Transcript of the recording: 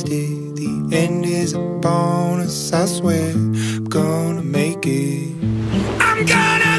taste it. The end is a bonus, I swear I'm gonna make it. I'm gonna